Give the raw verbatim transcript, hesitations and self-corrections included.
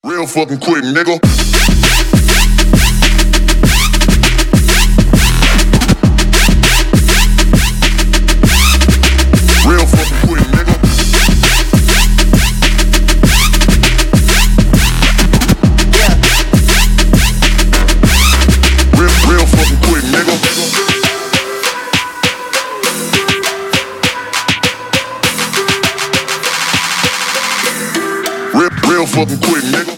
Real fucking quick, nigga. Real fucking quick, nigga. Yeah. Real, real fucking quick, nigga. Real, real fucking quick, nigga.